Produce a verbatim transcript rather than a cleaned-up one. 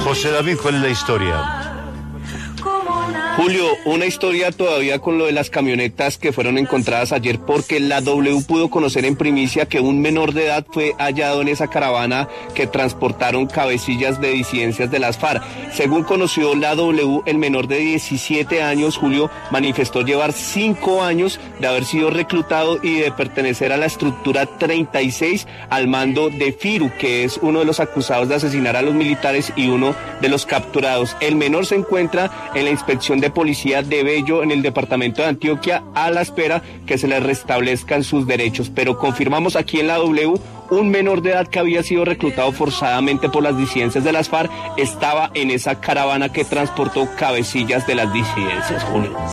José David, ¿cuál es la historia? Julio, una historia todavía con lo de las camionetas que fueron encontradas ayer, porque la W pudo conocer en primicia que un menor de edad fue hallado en esa caravana que transportaron cabecillas de disidencias de las FARC. Según conoció la W, el menor de diecisiete años, Julio, manifestó llevar cinco años de haber sido reclutado y de pertenecer a la estructura treinta y seis al mando de Firu, que es uno de los acusados de asesinar a los militares y uno de los capturados. El menor se encuentra en la inspección de policía de Bello en el departamento de Antioquia a la espera que se le restablezcan sus derechos, pero confirmamos aquí en la W, un menor de edad que había sido reclutado forzadamente por las disidencias de las FARC estaba en esa caravana que transportó cabecillas de las disidencias, Julio.